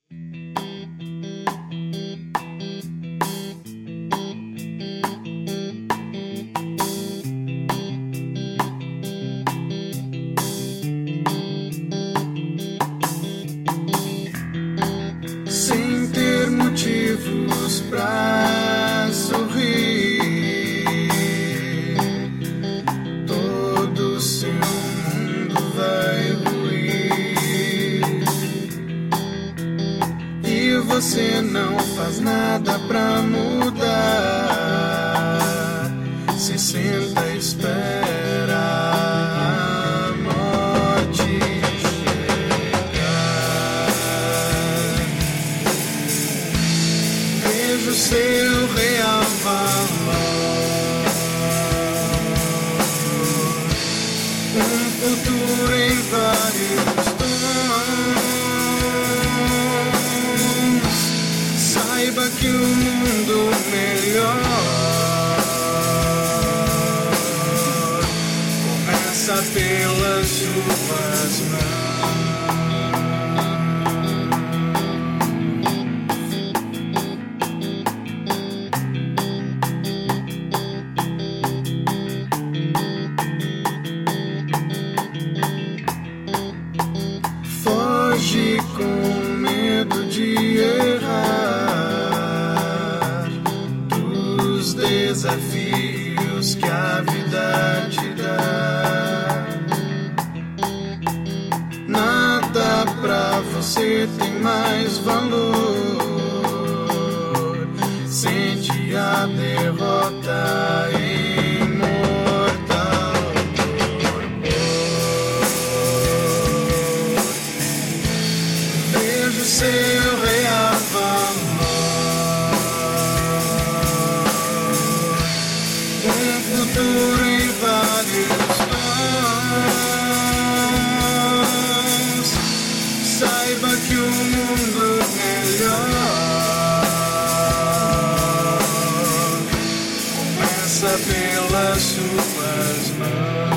Sem ter motivos pra sorrir, todo seu mundo vai ruir e você não faz nada pra mudar. Se senta e espera a morte chegar. Veja o seu real valor, um futuro em vários tons. Saiba que o mundo melhor começa pelas suas mãos. Foge com medo de errar dos desafios que a vida te dá. Nada pra você tem mais valor. Sente a derrota imortal. Veja o seu real valor, um futuro em vários tons. Saiba que o mundo melhor começa pelas suas mãos.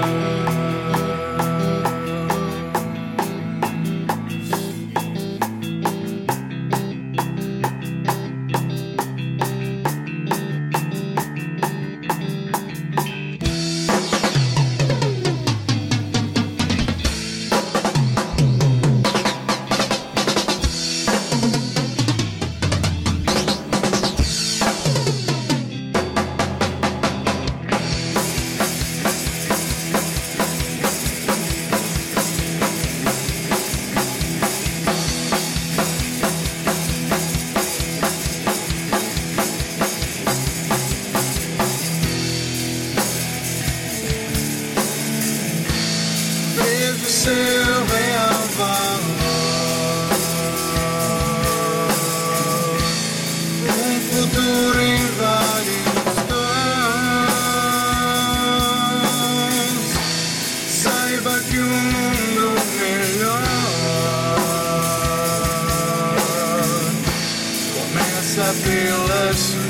Veja o seu real valor, um futuro em vários tons. Saiba que o mundo melhor começa pelas suas